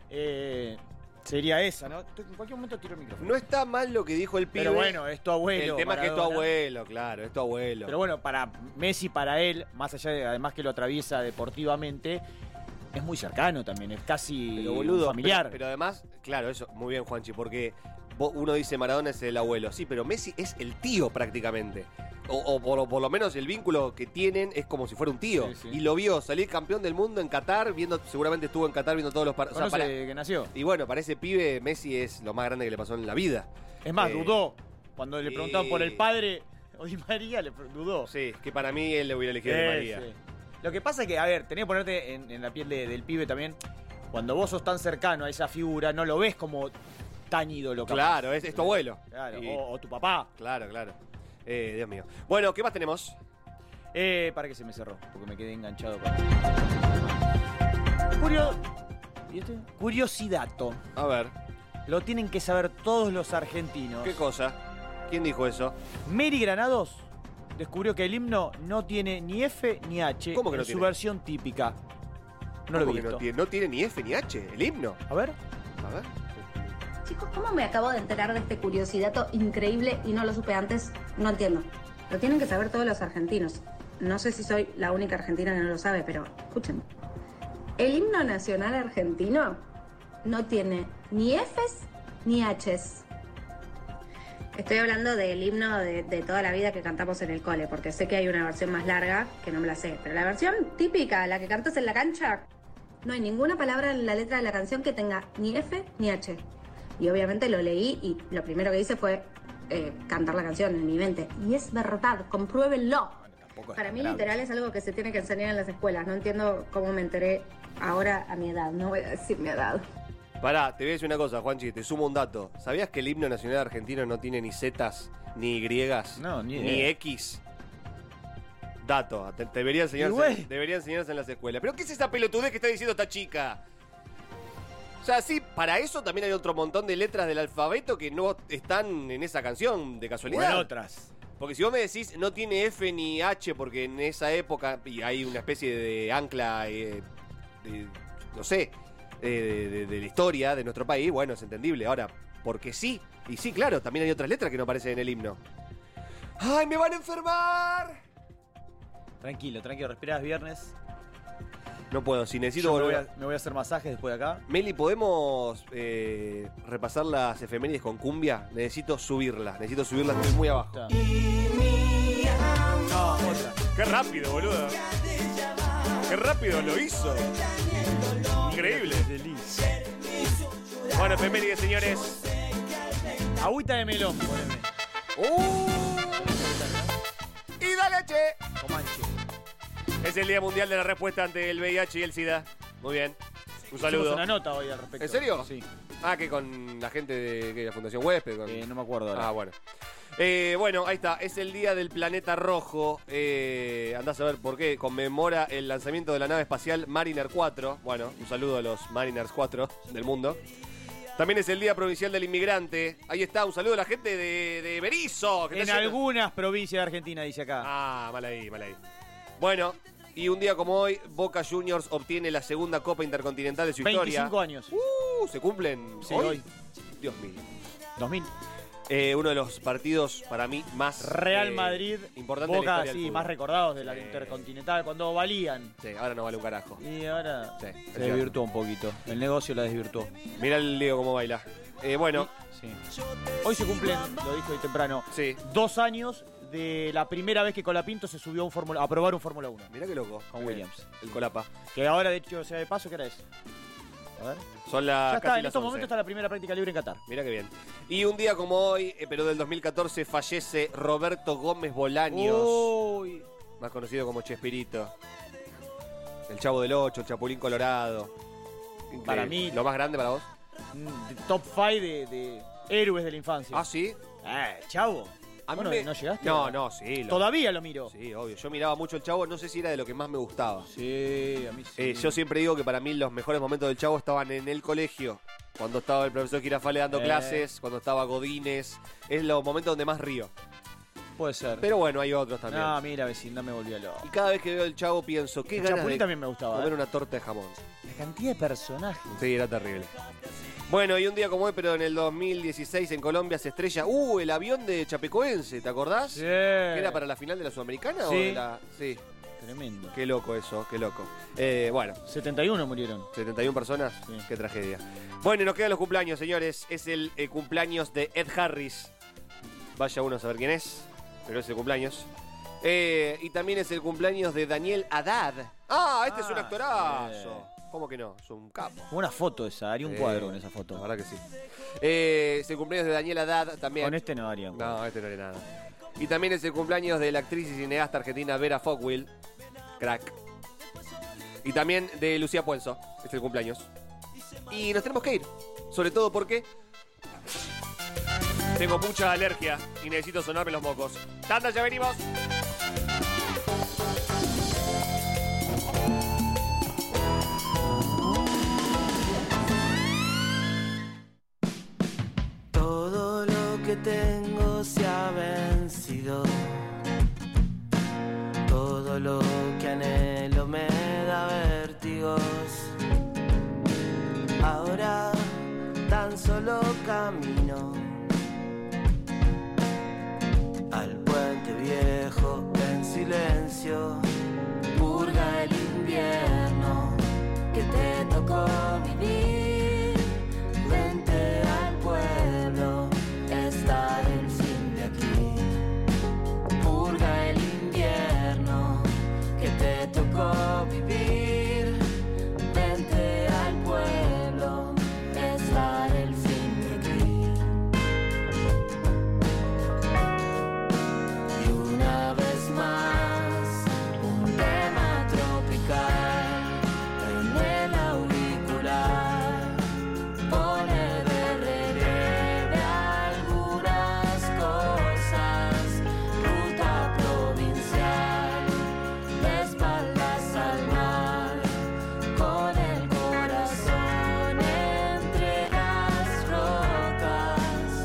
sería esa, ¿no? En cualquier momento tiro el micrófono. No está mal lo que dijo el pibe. Pero bueno, es tu abuelo. El tema es que es tu Maradona. abuelo, claro, es tu abuelo. Pero bueno, para Messi, para él, más allá de además que lo atraviesa deportivamente, es muy cercano también, es casi Pero, boludo, familiar. Pero además, claro, eso, muy bien, Juanchi, porque uno dice Maradona es el abuelo. Sí, pero Messi es el tío prácticamente. O por lo menos el vínculo que tienen es como si fuera un tío. Sí, sí. Y lo vio salir campeón del mundo en Qatar, seguramente estuvo en Qatar viendo todos los partidos. Conoce que nació. Y bueno, para ese pibe, Messi es lo más grande que le pasó en la vida. Es más, dudó. Cuando le preguntaban por el padre o Di María, dudó. Sí, que para mí él le hubiera elegido a Di María. Sí. Lo que pasa es que, a ver, tenés que ponerte en la piel del pibe también. Cuando vos sos tan cercano a esa figura, no lo ves como tan ídolo. Capaz. Claro, es tu abuelo. Claro, Y- o tu papá. Claro, claro. Dios mío. Bueno, ¿qué más tenemos? Para que se me cerró, porque me quedé enganchado con... ¿Y este? Curiosidato. A ver. Lo tienen que saber todos los argentinos. ¿Qué cosa? ¿Quién dijo eso? Mary Granados descubrió que el himno no tiene ni F ni H. ¿Cómo que no en su tiene? versión típica. No lo he ¿Cómo que visto. no tiene ni F ni H, el himno? A ver. A ver. Chicos, ¿cómo me acabo de enterar de este curiosidato increíble y no lo supe antes? No entiendo. Lo tienen que saber todos los argentinos. No sé si soy la única argentina que no lo sabe, pero escuchen. El himno nacional argentino no tiene ni Fs ni Hs. Estoy hablando del himno de toda la vida que cantamos en el cole, porque sé que hay una versión más larga que no me la sé. Pero la versión típica, la que cantas en la cancha, no hay ninguna palabra en la letra de la canción que tenga ni F ni H. Y obviamente lo leí y lo primero que hice fue cantar la canción en mi mente. Y es verdad, compruébenlo. Para mí literal es algo que se tiene que enseñar en las escuelas. No entiendo cómo me enteré ahora a mi edad. No voy a decir mi edad. Pará, te voy a decir una cosa, Juanchi, te sumo un dato. ¿Sabías que el himno nacional argentino no tiene ni Zetas, ni Y, no, ni X? Dato, debería enseñarse en las escuelas. ¿Pero qué es esa pelotudez que está diciendo esta chica? O sea, sí, para eso también hay otro montón de letras del alfabeto que no están en esa canción, de casualidad. O en otras. Porque si vos me decís no tiene F ni H porque en esa época y hay una especie de ancla, no sé, de la historia de nuestro país, bueno, es entendible. Ahora, porque sí, y sí, claro, también hay otras letras que no aparecen en el himno. ¡Ay, me van a enfermar! Tranquilo, respirás viernes. No puedo, si necesito Yo volver. me voy a hacer masajes después de acá. Meli, ¿podemos repasar las efemérides con cumbia? Necesito subirlas, estoy muy abajo. No, otra. ¡Qué rápido, boludo! ¡Qué rápido lo hizo! Increíble. Bueno, efemérides, señores. Agüita de melón, poneme. ¡Y dale, che! Comanche. Es el Día Mundial de la Respuesta ante el VIH y el SIDA. Muy bien. Un saludo. Hicimos una nota hoy al respecto. ¿En serio? Sí. Ah, que con la gente de la Fundación Huésped. No me acuerdo ahora. Ah, bueno. Bueno, ahí está. Es el Día del Planeta Rojo. Andás a ver por qué. Conmemora el lanzamiento de la nave espacial Mariner 4. Bueno, un saludo a los Mariners 4 del mundo. También es el Día Provincial del Inmigrante. Ahí está, un saludo a la gente de Berizo. En algunas provincias de Argentina, dice acá. Ah, mal ahí. Bueno, y un día como hoy, Boca Juniors obtiene la segunda Copa Intercontinental de su 25 historia. años. ¿Se cumplen Sí, hoy? hoy. Dios mío. 2000. Uno de los partidos para mí más Real Madrid, importante de la Boca, historia del sí, fútbol. más recordados de la Intercontinental, cuando valían. Sí, ahora no vale un carajo. Y ahora Sí, se desvirtuó un poquito. El negocio la desvirtuó. Mirá el Leo cómo baila. Bueno. Sí. Hoy se cumplen, lo dije hoy temprano, 2 años de la primera vez que Colapinto se subió a probar un Fórmula 1. Mirá qué loco. Con Williams. El Colapa. Que ahora, de hecho, sea de paso, ¿qué hora es? A ver. Son las Ya está, casi en las estos 11. momentos está la primera práctica libre en Qatar. Mirá qué bien. Y un día como hoy, pero del 2014, fallece Roberto Gómez Bolaños. Uy. Más conocido como Chespirito. El Chavo del 8, el Chapulín Colorado. Increíble. Para mí- ¿Lo más grande para vos? Top 5 de héroes de la infancia. ¿Ah, sí? Chavo. A mí Bueno, me- ¿no llegaste? No, sí. Todavía lo miro. Sí, obvio. Yo miraba mucho el Chavo, no sé si era de lo que más me gustaba. Sí, a mí sí. Yo siempre digo que para mí los mejores momentos del Chavo estaban en el colegio. Cuando estaba el profesor Girafale dando clases, cuando estaba Godínez. Es los momentos donde más río. Puede ser. Pero bueno, hay otros también. No, mira, vecindad me volvió loco. Y cada vez que veo el Chavo pienso, qué El ganas Chapulín de también me gustaba, comer ¿eh? una torta de jamón. La cantidad de personajes. Sí, era terrible. Bueno, y un día como hoy, pero en el 2016 en Colombia se estrella el avión de Chapecoense, ¿te acordás? Sí. ¿Que era para la final de la Sudamericana o Sí. de la...? Sí. Tremendo. Qué loco eso, qué loco. Bueno. 71 murieron. 71 personas. Sí. Qué tragedia. Bueno, y nos quedan los cumpleaños, señores. Es el cumpleaños de Ed Harris. Vaya uno a saber quién es, pero es el cumpleaños. Y también es el cumpleaños de Daniel Haddad. ¡Ah, este es un actorazo! ¿Cómo que no? Es un capo. Una foto esa, haría un cuadro con esa foto. La verdad que sí. Es el cumpleaños de Daniel Haddad también. Con este no haría un cuadro. No, este no haría nada. Y también es el cumpleaños de la actriz y cineasta argentina Vera Fogwill. Crack. Y también de Lucía Puenzo. Es el cumpleaños. Y nos tenemos que ir. Sobre todo porque... Tengo mucha alergia y necesito sonarme los mocos. Tanda, ya venimos. Todo lo que tengo se ha vencido. Todo lo que anhelo me da vértigos. Ahora tan solo camino al puente viejo en silencio. Purga el invierno que te tocó vivir. Vente al pueblo, está el fin de aquí. Purga el invierno que te tocó vivir. Vente al pueblo, está el fin de aquí. Y una vez más, un tema tropical en el auricular. Pone de relieve algunas cosas. Ruta provincial, de espaldas al mar, con el corazón entre las rocas.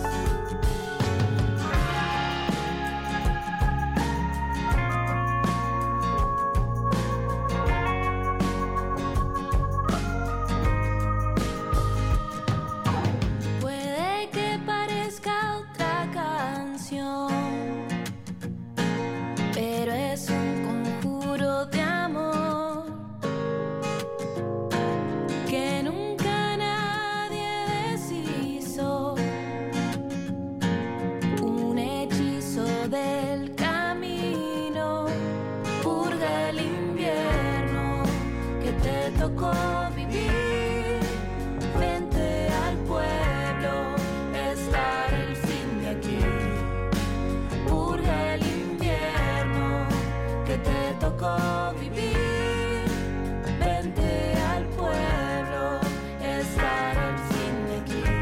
Puede que parezca otra canción, pero es un conjuro de amor que nunca nadie deshizo. Un hechizo del camino. Purga el invierno que te tocó vivir. Vente al pueblo, está el fin de aquí. Purga el invierno que te tocó vivir. Vente al pueblo, está el fin de aquí.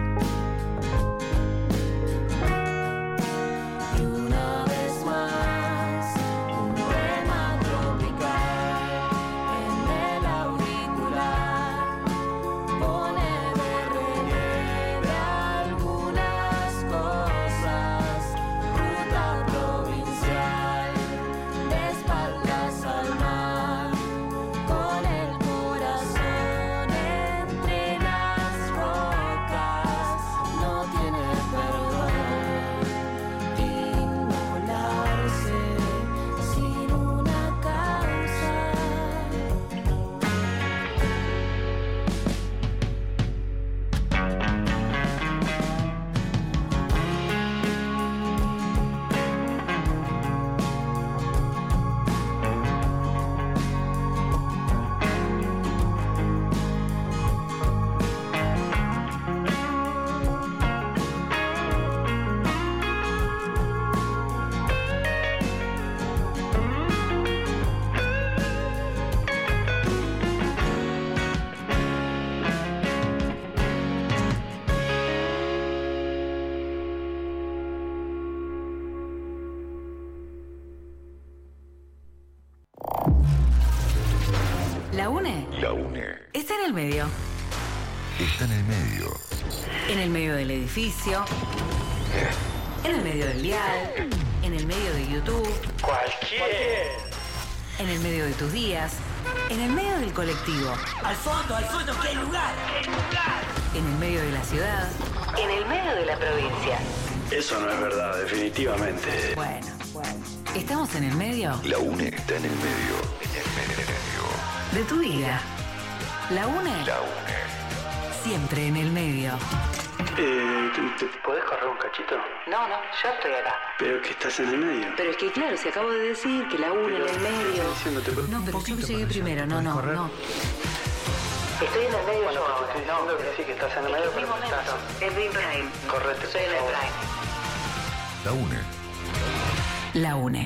Y una vez más, un tema tropical en el auricular. Pone de relieve algunas cosas. Ruta provincial, de espaldas al mar, con el corazón entre las rocas. No tiene perdón inmolarse sin una causa. La UNE La UNE está en el medio. está en el medio. En el medio del edificio. En el medio del dial. En el medio de YouTube. Cualquier. En el medio de tus días. En el medio del colectivo. Al fondo, ¿qué lugar? En el medio de la ciudad. En el medio de la provincia. Eso no es verdad, definitivamente. Bueno. ¿Estamos en el medio? La UNE está en el medio. En el medio. De tu vida. La UNE. La UNE. Siempre en el medio. ¿Te podés correr un cachito? No, yo estoy acá. Pero que estás en el medio. Pero es que claro, si acabo de decir que la UNE en el medio. No, pero yo llegué primero, no. Estoy en el medio yo ahora. Estoy diciendo que sí, que estás en el medio, pero no estás. En prime. Correte, Soy en el prime. La UNE. La UNE.